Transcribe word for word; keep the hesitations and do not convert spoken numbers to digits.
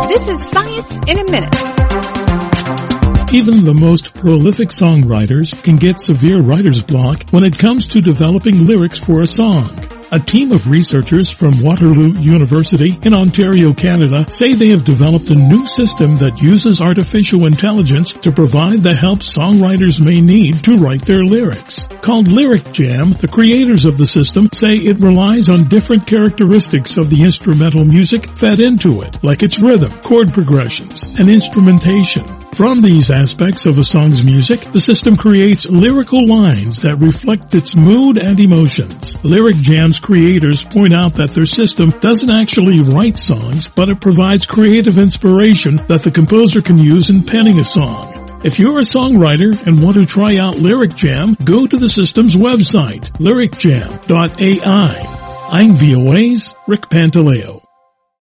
This is Science in a Minute. Even the most prolific songwriters can get severe writer's block when it comes to developing lyrics for a song. A team of researchers from Waterloo University in Ontario, Canada, say they have developed a new system that uses artificial intelligence to provide the help songwriters may need to write their lyrics. Called Lyric Jam, the creators of the system say it relies on different characteristics of the instrumental music fed into it, like its rhythm, chord progressions, and instrumentation. From these aspects of a song's music, the system creates lyrical lines that reflect its mood and emotions. Lyric Jam's creators point out that their system doesn't actually write songs, but it provides creative inspiration that the composer can use in penning a song. If you're a songwriter and want to try out Lyric Jam, go to the system's website, lyric jam dot A I. I'm V O A's Rick Pantaleo.